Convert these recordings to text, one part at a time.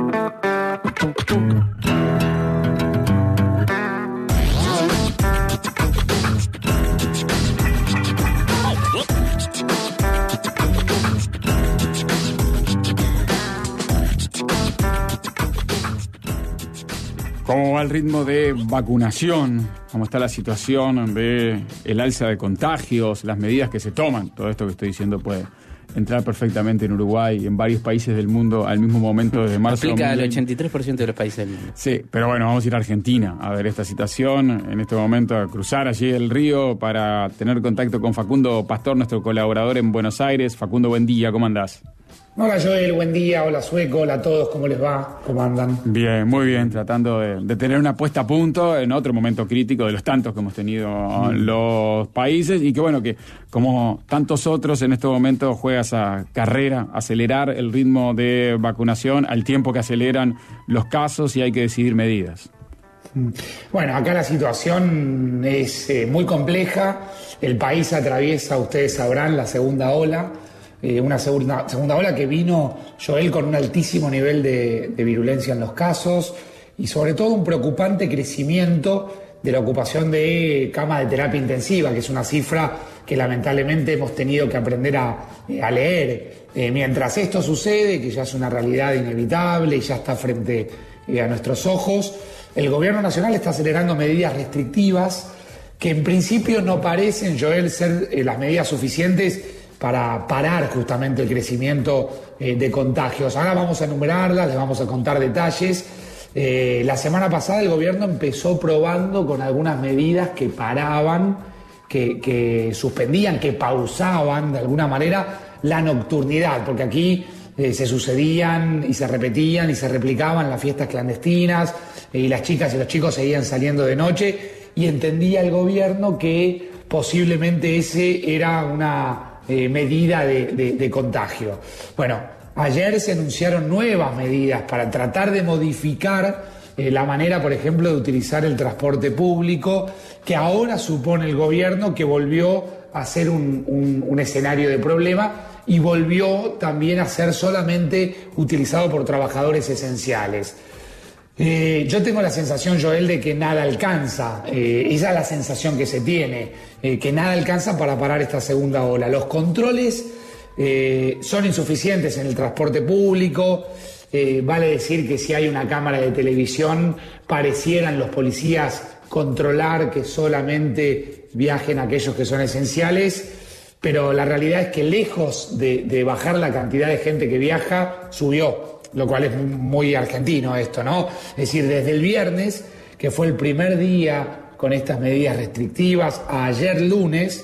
¿Cómo va el ritmo de vacunación? ¿Cómo está la situación de el alza de contagios, las medidas que se toman? Todo esto que estoy diciendo puede entrar perfectamente en Uruguay y en varios países del mundo al mismo momento desde marzo. Aplica al 83% de los países del mundo. Sí, pero bueno, vamos a ir a Argentina a ver esta situación. En este momento a cruzar allí el río para tener contacto con Facundo Pastor, nuestro colaborador en Buenos Aires. Facundo, buen día, ¿cómo andás? Hola Joel, buen día, hola Sueco, hola a todos, ¿cómo les va? ¿Cómo andan? Bien, muy bien, tratando de tener una puesta a punto en otro momento crítico de los tantos que hemos tenido los países y que bueno, que como tantos otros en este momento juega esa carrera, acelerar el ritmo de vacunación al tiempo que aceleran los casos y hay que decidir medidas. Bueno, acá la situación es muy compleja, el país atraviesa, ustedes sabrán, la segunda ola. Una segunda ola que vino, Joel, con un altísimo nivel de virulencia en los casos y sobre todo un preocupante crecimiento de la ocupación de camas de terapia intensiva, que es una cifra que lamentablemente hemos tenido que aprender a leer. Mientras esto sucede, que ya es una realidad inevitable y ya está frente a nuestros ojos, el gobierno nacional está acelerando medidas restrictivas que en principio no parecen, Joel, ser las medidas suficientes para parar justamente el crecimiento de contagios. Ahora vamos a enumerarlas, les vamos a contar detalles. La semana pasada el gobierno empezó probando con algunas medidas que paraban, que suspendían, que pausaban de alguna manera la nocturnidad, porque aquí se sucedían y se repetían y se replicaban las fiestas clandestinas y las chicas y los chicos seguían saliendo de noche y entendía el gobierno que posiblemente ese era una medida de contagio. Bueno, ayer se anunciaron nuevas medidas para tratar de modificar la manera, por ejemplo, de utilizar el transporte público, que ahora supone el gobierno que volvió a ser un escenario de problema y volvió también a ser solamente utilizado por trabajadores esenciales. Yo tengo la sensación, Joel, de que nada alcanza, esa es la sensación que se tiene, que nada alcanza para parar esta segunda ola. Los controles son insuficientes en el transporte público, vale decir que si hay una cámara de televisión parecieran los policías controlar que solamente viajen aquellos que son esenciales, pero la realidad es que lejos de bajar la cantidad de gente que viaja, subió. Lo cual es muy argentino esto, ¿no? Es decir, desde el viernes, que fue el primer día con estas medidas restrictivas, el lunes,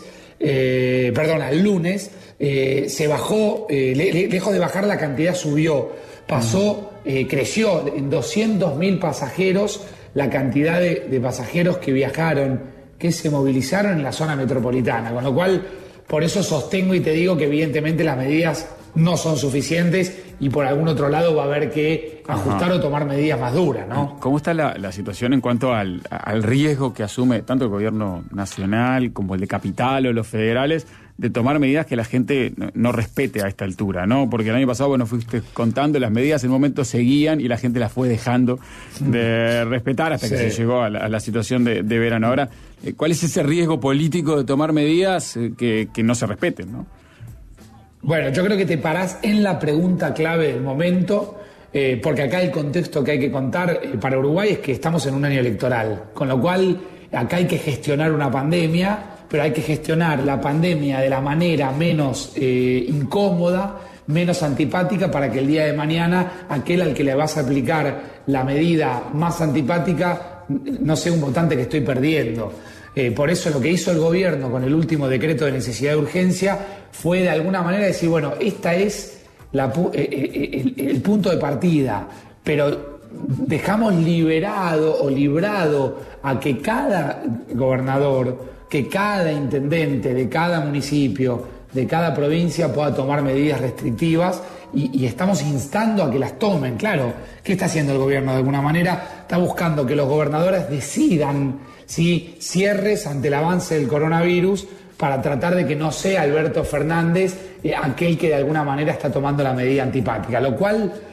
se bajó, lejos de bajar la cantidad subió, pasó, creció en 200.000 pasajeros la cantidad de pasajeros que viajaron, que se movilizaron en la zona metropolitana, con lo cual, por eso sostengo y te digo que evidentemente las medidas no son suficientes y por algún otro lado va a haber que ajustar o tomar medidas más duras, ¿no? ¿Cómo está la situación en cuanto al riesgo que asume tanto el gobierno nacional como el de capital o los federales de tomar medidas que la gente no respete a esta altura, ¿no? Porque el año pasado, bueno, fuiste contando, las medidas en un momento seguían y la gente las fue dejando de respetar hasta que se llegó a la situación de verano. Ahora, ¿cuál es ese riesgo político de tomar medidas que no se respeten, no? Bueno, yo creo que te parás en la pregunta clave del momento, porque acá el contexto que hay que contar para Uruguay es que estamos en un año electoral, con lo cual acá hay que gestionar una pandemia, pero hay que gestionar la pandemia de la manera menos incómoda, menos antipática, para que el día de mañana aquel al que le vas a aplicar la medida más antipática no sea un votante que estoy perdiendo. Por eso lo que hizo el gobierno con el último decreto de necesidad de urgencia fue de alguna manera decir, bueno, esta es el punto de partida, pero dejamos liberado o librado a que cada gobernador, que cada intendente de cada municipio, de cada provincia pueda tomar medidas restrictivas y estamos instando a que las tomen. Claro, ¿qué está haciendo el gobierno? De alguna manera está buscando que los gobernadores decidan si cierres ante el avance del coronavirus para tratar de que no sea Alberto Fernández aquel que de alguna manera está tomando la medida antipática, lo cual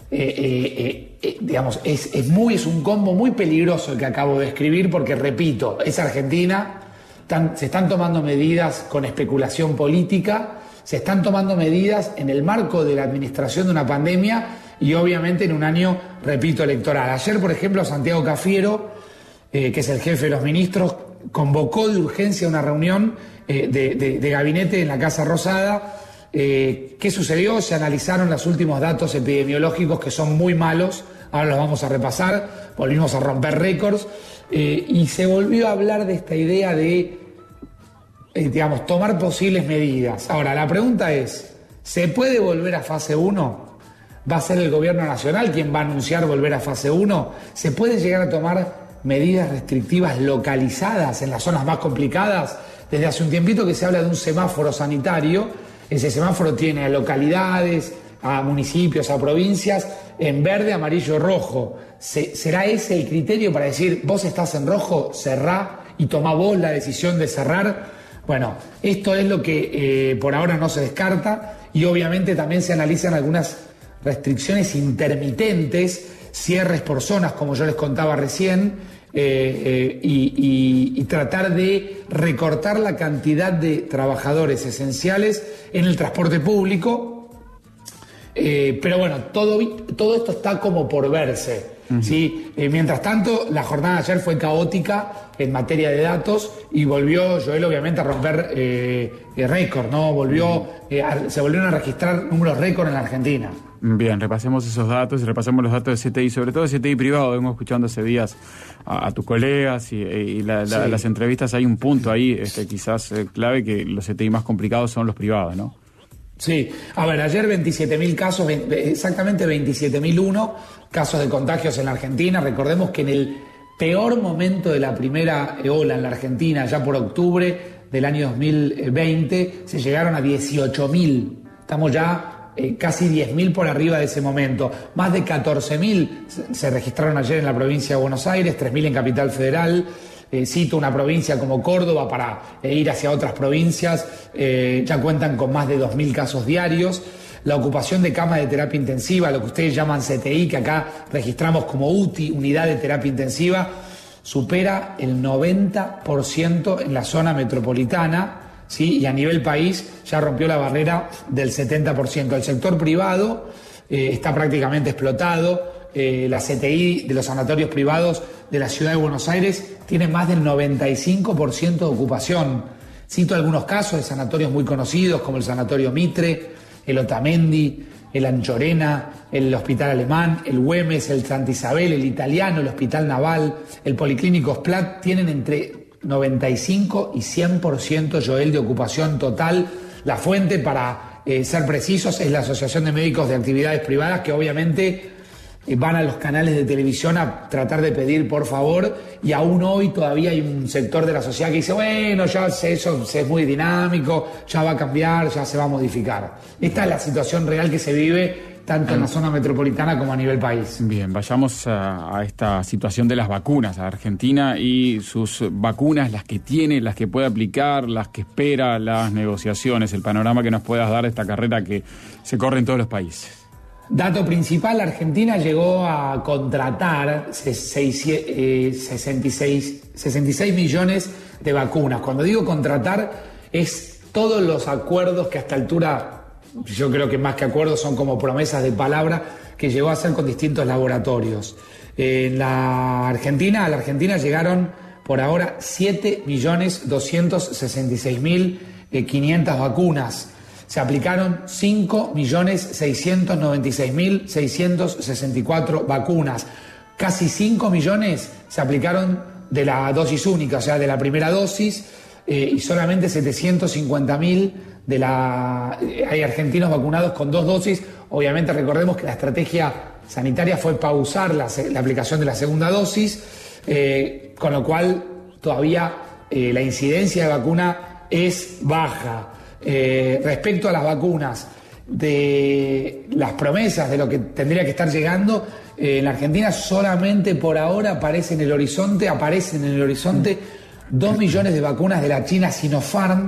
digamos, es un combo muy peligroso el que acabo de escribir, porque, repito, es Argentina, se están tomando medidas con especulación política, se están tomando medidas en el marco de la administración de una pandemia y obviamente en un año, repito, electoral. Ayer, por ejemplo, Santiago Cafiero, que es el jefe de los ministros, convocó de urgencia una reunión de gabinete en la Casa Rosada. ¿Qué sucedió? Se analizaron los últimos datos epidemiológicos, que son muy malos, ahora los vamos a repasar, volvimos a romper récords, y se volvió a hablar de esta idea de, digamos, tomar posibles medidas. Ahora, la pregunta es, ¿se puede volver a fase 1? ¿Va a ser el gobierno nacional quien va a anunciar volver a fase 1? ¿Se puede llegar a tomar medidas restrictivas localizadas en las zonas más complicadas? Desde hace un tiempito que se habla de un semáforo sanitario. Ese semáforo tiene a localidades, a municipios, a provincias, en verde, amarillo, rojo. ¿Será ese el criterio para decir, vos estás en rojo, cerrá y tomá vos la decisión de cerrar? Bueno, esto es lo que por ahora no se descarta, y obviamente también se analizan algunas restricciones intermitentes, cierres por zonas, como yo les contaba recién, y tratar de recortar la cantidad de trabajadores esenciales en el transporte público. Pero bueno, todo esto está como por verse. ¿Sí? Mientras tanto, la jornada de ayer fue caótica en materia de datos y volvió, Joel, obviamente, a romper récord, ¿no? Se volvieron a registrar números récord en la Argentina. Bien, repasemos esos datos y repasemos los datos de CTI, sobre todo de CTI privado. Vengo escuchando hace días a tus colegas y las entrevistas. Hay un punto ahí, quizás clave, que los CTI más complicados son los privados, ¿no? Sí, a ver, ayer 27.000 casos, exactamente 27.001 casos de contagios en la Argentina. Recordemos que en el peor momento de la primera ola en la Argentina, ya por octubre del año 2020, se llegaron a 18.000. Estamos ya casi 10.000 por arriba de ese momento. Más de 14.000 se registraron ayer en la provincia de Buenos Aires, 3.000 en Capital Federal. Cito una provincia como Córdoba para ir hacia otras provincias, ya cuentan con más de 2.000 casos diarios. La ocupación de camas de terapia intensiva, lo que ustedes llaman CTI, que acá registramos como UTI, unidad de terapia intensiva, supera el 90% en la zona metropolitana, ¿sí? Y a nivel país ya rompió la barrera del 70%. El sector privado está prácticamente explotado. La CTI de los sanatorios privados de la ciudad de Buenos Aires tiene más del 95% de ocupación. Cito algunos casos de sanatorios muy conocidos como el Sanatorio Mitre, el Otamendi, el Anchorena, el Hospital Alemán, el Güemes, el Santa Isabel, el Italiano, el Hospital Naval, el Policlínico Splat, tienen entre 95 y 100%, Joel, de ocupación total. La fuente, para ser precisos, es la Asociación de Médicos de Actividades Privadas, que obviamente van a los canales de televisión a tratar de pedir por favor, y aún hoy todavía hay un sector de la sociedad que dice, bueno, ya eso es muy dinámico, ya va a cambiar, ya se va a modificar. Esta es la situación real que se vive tanto en la zona metropolitana como a nivel país. Bien, vayamos a esta situación de las vacunas, a Argentina y sus vacunas, las que tiene, las que puede aplicar, las que espera, las negociaciones, el panorama que nos puedas dar de esta carrera que se corre en todos los países. Dato principal, Argentina llegó a contratar 66 millones de vacunas. Cuando digo contratar, es todos los acuerdos que hasta altura, yo creo que más que acuerdos son como promesas de palabra, que llegó a hacer con distintos laboratorios. A la Argentina llegaron por ahora 7.266.500 vacunas. Se aplicaron 5.696.664 vacunas. Casi 5 millones se aplicaron de la dosis única, o sea, de la primera dosis, y solamente 750.000 hay argentinos vacunados con 2 dosis. Obviamente recordemos que la estrategia sanitaria fue pausar la aplicación de la segunda dosis, con lo cual todavía la incidencia de vacuna es baja. Respecto a las vacunas, de las promesas de lo que tendría que estar llegando, en la Argentina solamente por ahora aparecen en el horizonte 2 millones de vacunas de la China Sinopharm,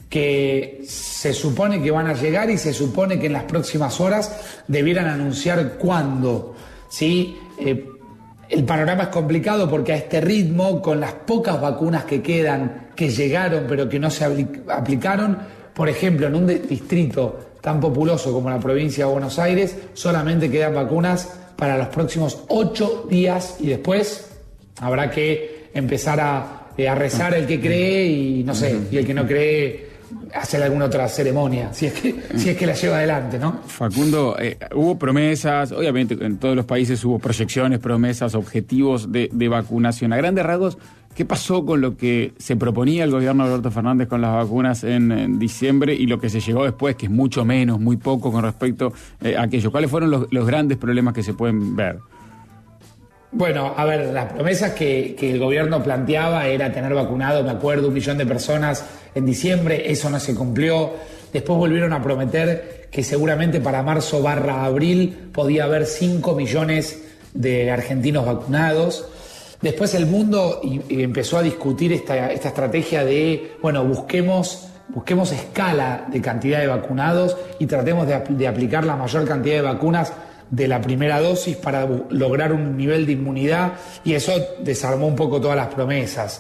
que se supone que van a llegar y se supone que en las próximas horas debieran anunciar cuándo, ¿sí? El panorama es complicado porque a este ritmo, con las pocas vacunas que quedan, que llegaron pero que no se aplicaron, por ejemplo, en un distrito tan populoso como la provincia de Buenos Aires, solamente quedan vacunas para los próximos 8 días y después habrá que empezar a rezar el que cree y no sé, y el que no cree hacer alguna otra ceremonia, si es que la lleva adelante, ¿no? Facundo, hubo promesas, obviamente en todos los países hubo proyecciones, promesas, objetivos de vacunación. A grandes rasgos, ¿qué pasó con lo que se proponía el gobierno de Alberto Fernández con las vacunas en diciembre y lo que se llegó después, que es mucho menos, muy poco con respecto a aquello? ¿Cuáles fueron los grandes problemas que se pueden ver? Bueno, a ver, las promesas que el gobierno planteaba era tener vacunado, me acuerdo, 1 millón de personas en diciembre, eso no se cumplió. Después volvieron a prometer que seguramente para marzo/abril podía haber 5 millones de argentinos vacunados. Después el mundo empezó a discutir esta estrategia de, bueno, busquemos escala de cantidad de vacunados y tratemos de aplicar la mayor cantidad de vacunas de la primera dosis para lograr un nivel de inmunidad, y eso desarmó un poco todas las promesas.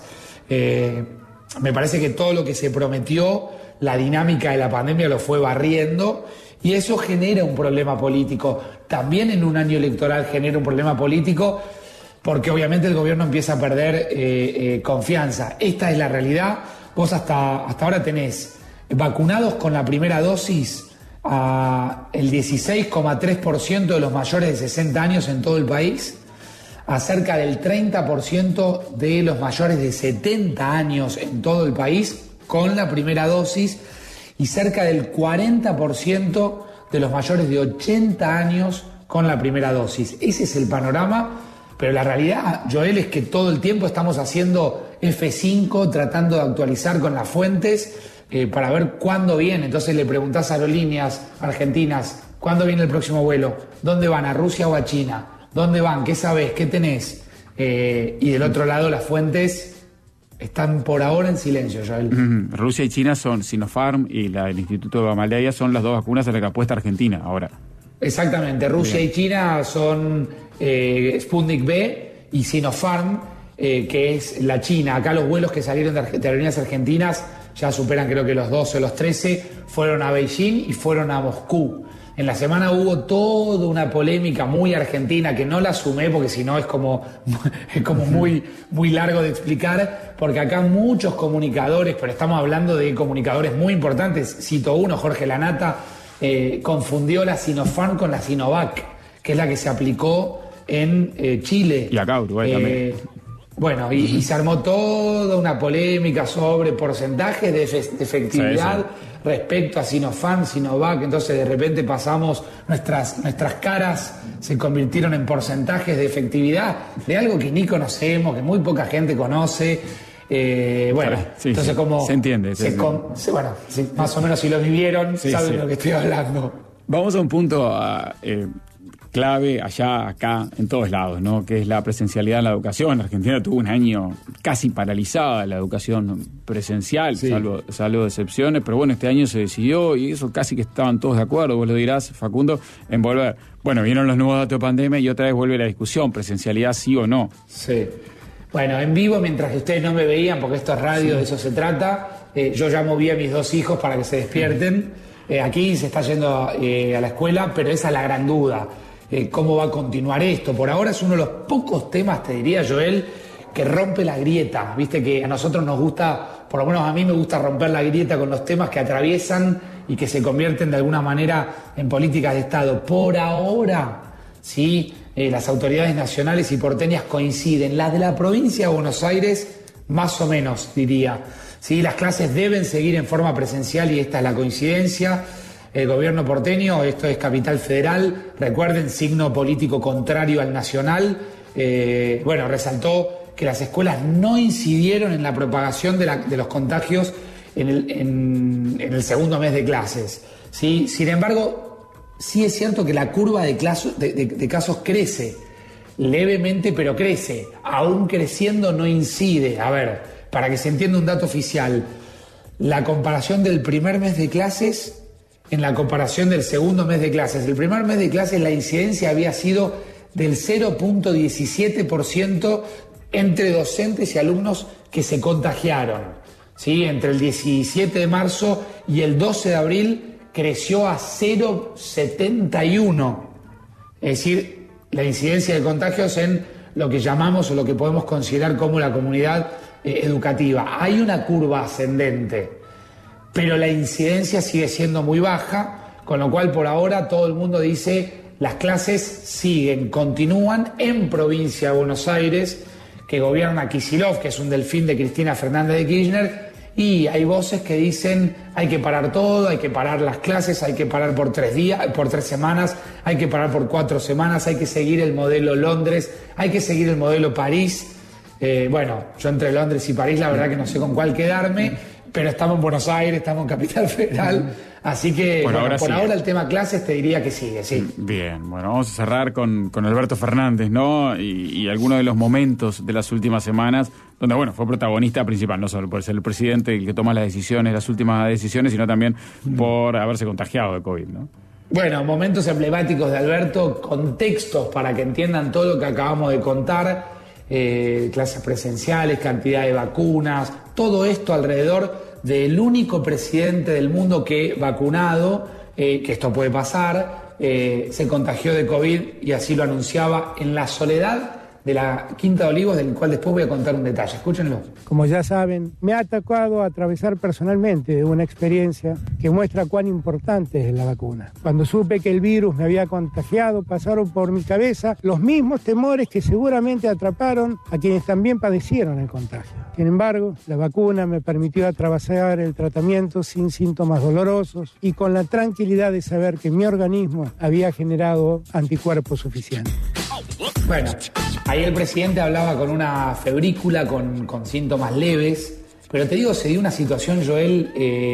Me parece que todo lo que se prometió, la dinámica de la pandemia lo fue barriendo, y eso genera un problema político. También en un año electoral genera un problema político porque obviamente el gobierno empieza a perder confianza. Esta es la realidad. Vos hasta ahora tenés vacunados con la primera dosis a el 16,3% de los mayores de 60 años en todo el país, a cerca del 30% de los mayores de 70 años en todo el país con la primera dosis y cerca del 40% de los mayores de 80 años con la primera dosis. Ese es el panorama, pero la realidad, Joel, es que todo el tiempo estamos haciendo F5, tratando de actualizar con las fuentes para ver cuándo viene. Entonces le preguntás a aerolíneas argentinas, ¿cuándo viene el próximo vuelo? ¿Dónde van? ¿A Rusia o a China? ¿Dónde van? ¿Qué sabés? ¿Qué tenés? Y del otro lado las fuentes están por ahora en silencio, Joel. Rusia y China son Sinopharm y el Instituto de Gamaleya son las dos vacunas a las que apuesta Argentina ahora. Exactamente, Rusia y China son Sputnik V y Sinopharm, que es la China. Acá los vuelos que salieron de aerolíneas argentinas ya superan, creo que los 12 o los 13, fueron a Beijing y fueron a Moscú. En la semana hubo toda una polémica muy argentina que no la sumé porque si no es como muy largo de explicar, porque acá muchos comunicadores, pero estamos hablando de comunicadores muy importantes, cito uno, Jorge Lanata, confundió la Sinopharm con la Sinovac, que es la que se aplicó en Chile. Y acá Uruguay también. Bueno, y se armó toda una polémica sobre porcentajes de efectividad respecto a Sinopharm, Sinovac. Entonces de repente pasamos, nuestras caras se convirtieron en porcentajes de efectividad de algo que ni conocemos, que muy poca gente conoce. Entonces como... Se entiende. Más o menos si lo vivieron, saben de lo que estoy hablando. Vamos a un punto clave allá, acá, en todos lados, ¿no? Que es la presencialidad en la educación. Argentina tuvo un año casi paralizada la educación presencial, salvo excepciones, pero bueno, este año se decidió y eso casi que estaban todos de acuerdo, vos lo dirás, Facundo, en volver. Bueno, vieron los nuevos datos de pandemia y otra vez vuelve la discusión, presencialidad sí o no. Sí. Bueno, en vivo, mientras que ustedes no me veían, porque esto es radio, de eso se trata, yo ya moví a mis 2 hijos para que se despierten. Aquí se está yendo a la escuela, pero esa es la gran duda. ¿Cómo va a continuar esto? Por ahora es uno de los pocos temas, te diría, Joel, que rompe la grieta. Viste que a nosotros nos gusta, por lo menos a mí me gusta romper la grieta con los temas que atraviesan y que se convierten de alguna manera en políticas de Estado. Por ahora, sí, las autoridades nacionales y porteñas coinciden. Las de la provincia de Buenos Aires, más o menos, diría. Sí, las clases deben seguir en forma presencial y esta es la coincidencia. El gobierno porteño, esto es Capital Federal, recuerden, signo político contrario al nacional, resaltó que las escuelas no incidieron en la propagación de los contagios en el segundo mes de clases. ¿Sí? Sin embargo, sí es cierto que la curva de casos crece, levemente pero crece, aún creciendo no incide. A ver, para que se entienda un dato oficial, la comparación del primer mes de clases en la comparación del segundo mes de clases. El primer mes de clases la incidencia había sido del 0.17% entre docentes y alumnos que se contagiaron. ¿Sí? Entre el 17 de marzo y el 12 de abril creció a 0.71. Es decir, la incidencia de contagios en lo que llamamos o lo que podemos considerar como la comunidad educativa. Hay una curva ascendente, pero la incidencia sigue siendo muy baja, con lo cual por ahora todo el mundo dice las clases siguen, continúan en provincia de Buenos Aires, que gobierna Kicillof, que es un delfín de Cristina Fernández de Kirchner, y hay voces que dicen hay que parar todo, hay que parar las clases, hay que parar por 3 días, por 3 semanas, hay que parar por 4 semanas, hay que seguir el modelo Londres, hay que seguir el modelo París. Bueno, yo entre Londres y París la verdad que no sé con cuál quedarme, pero estamos en Buenos Aires, estamos en Capital Federal, así que ahora el tema clases te diría que sigue, sí. Bien, bueno, vamos a cerrar con Alberto Fernández, ¿no? Y algunos de los momentos de las últimas semanas, donde, bueno, fue protagonista principal, no solo por ser el presidente el que toma las decisiones, las últimas decisiones, sino también por haberse contagiado de COVID, ¿no? Bueno, momentos emblemáticos de Alberto, contextos para que entiendan todo lo que acabamos de contar, clases presenciales, cantidad de vacunas, todo esto alrededor del único presidente del mundo que vacunado, que esto puede pasar, se contagió de COVID y así lo anunciaba en la soledad de la Quinta de Olivos, del cual después voy a contar un detalle. Escúchenlo. Como ya saben, me ha tocado atravesar personalmente una experiencia que muestra cuán importante es la vacuna. Cuando supe que el virus me había contagiado, pasaron por mi cabeza los mismos temores que seguramente atraparon a quienes también padecieron el contagio. Sin embargo, la vacuna me permitió atravesar el tratamiento sin síntomas dolorosos y con la tranquilidad de saber que mi organismo había generado anticuerpos suficientes. Bueno, ahí el presidente hablaba con una febrícula, con síntomas leves, pero te digo, se dio una situación, Joel,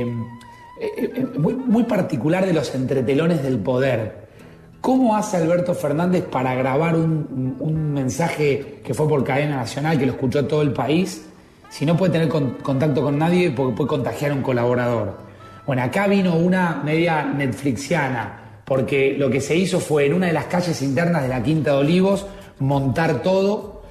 muy particular de los entretelones del poder. ¿Cómo hace Alberto Fernández para grabar un mensaje que fue por cadena nacional, que lo escuchó todo el país, si no puede tener contacto con nadie porque puede contagiar a un colaborador? Bueno, acá vino una media netflixiana, porque lo que se hizo fue en una de las calles internas de la Quinta de Olivos montar todo,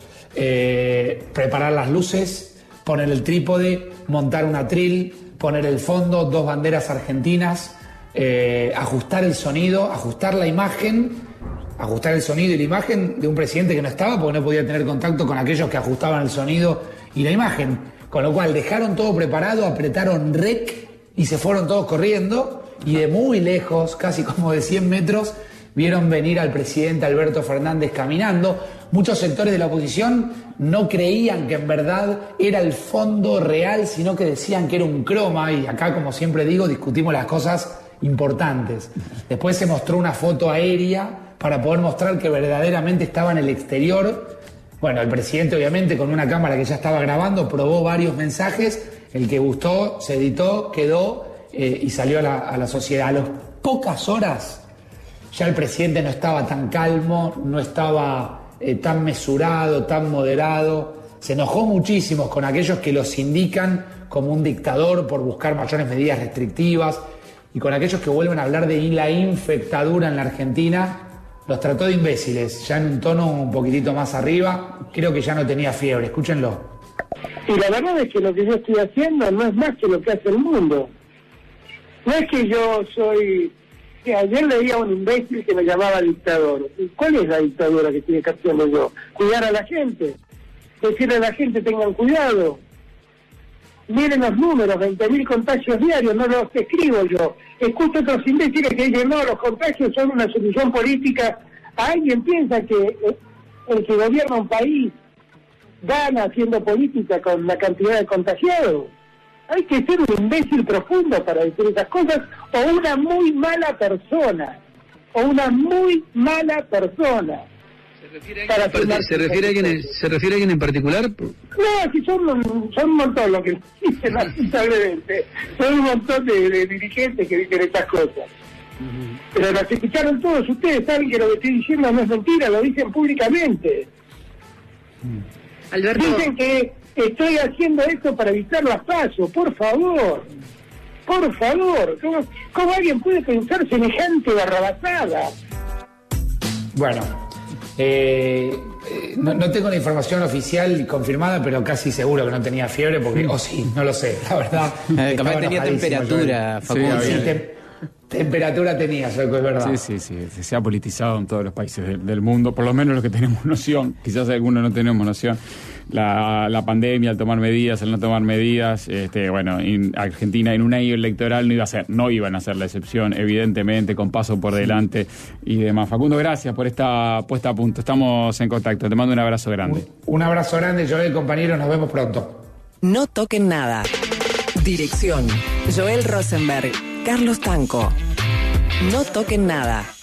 preparar las luces, poner el trípode, montar un atril, poner el fondo, 2 banderas argentinas, ajustar el sonido, ajustar la imagen, ajustar el sonido y la imagen de un presidente que no estaba porque no podía tener contacto con aquellos que ajustaban el sonido y la imagen. Con lo cual dejaron todo preparado, apretaron rec y se fueron todos corriendo. Y de muy lejos, casi como de 100 metros, vieron venir al presidente Alberto Fernández caminando. Muchos sectores de la oposición no creían que en verdad era el fondo real, sino que decían que era un croma. Y acá, como siempre digo, discutimos las cosas importantes. Después se mostró una foto aérea para poder mostrar que verdaderamente estaba en el exterior. Bueno, el presidente, obviamente, con una cámara que ya estaba grabando, probó varios mensajes. El que gustó, se editó, quedó y salió a la sociedad. A las pocas horas ya el presidente no estaba tan calmo, no estaba tan mesurado, tan moderado. Se enojó muchísimo con aquellos que los indican como un dictador por buscar mayores medidas restrictivas y con aquellos que vuelven a hablar de la infectadura en la Argentina. Los trató de imbéciles, ya en un tono un poquitito más arriba. Creo que ya no tenía fiebre, escúchenlo. Y la verdad es que lo que yo estoy haciendo no es más que lo que hace el mundo. No es que yo soy... Ayer leía a un imbécil que me llamaba dictador. ¿Cuál es la dictadura que tiene que hacer yo? Cuidar a la gente. Decirle a la gente tengan cuidado. Miren los números, 20.000 contagios diarios, no los escribo yo. Escucho a otros imbéciles que dicen, no, los contagios son una solución política. ¿Alguien piensa que el que gobierna un país gana haciendo política con la cantidad de contagiados? Hay que ser un imbécil profundo para decir esas cosas, o una muy mala persona, ¿Se refiere a alguien en particular? No, si son un montón lo que dicen, lamentablemente. Son un montón de dirigentes que dicen estas cosas. Pero las escucharon todos ustedes, saben que lo que estoy diciendo no es mentira, lo dicen públicamente. Alberto. Dicen que estoy haciendo esto para evitar las PASO, por favor. Por favor, ¿cómo alguien puede pensar semejante barrabasada? Bueno, no tengo la información oficial confirmada, pero casi seguro que no tenía fiebre, porque, sí, no lo sé, la verdad. Capaz tenía temperatura, Facundo. Sí, temperatura tenía, es verdad. Sí, se ha politizado en todos los países del mundo, por lo menos los que tenemos noción, quizás algunos no tenemos noción. La pandemia, el tomar medidas, el no tomar medidas, en Argentina en un año electoral no iban a ser la excepción, evidentemente, con paso por delante y demás. Facundo, gracias por esta puesta a punto. Estamos en contacto. Te mando un abrazo grande. Un abrazo grande, Joel, compañero. Nos vemos pronto. No toquen nada. Dirección: Joel Rosenberg, Carlos Tanco. No toquen nada.